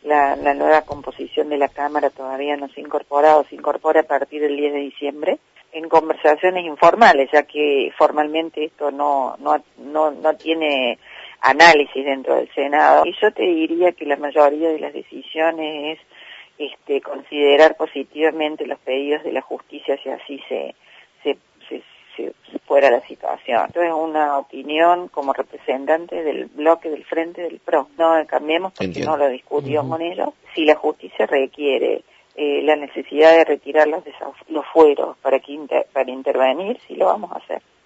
la nueva composición de la Cámara todavía no se ha incorporado, se incorpora a partir del 10 de diciembre, en conversaciones informales, ya que formalmente esto no tiene análisis dentro del Senado. Y yo te diría que la mayoría de las decisiones es considerar positivamente los pedidos de la justicia si así se fuera la situación. Esto es una opinión como representante del bloque del Frente del PRO. No cambiemos porque Entiendo. no lo discutió con ellos. Si la justicia requiere la necesidad de retirar los fueros para intervenir, sí lo vamos a hacer.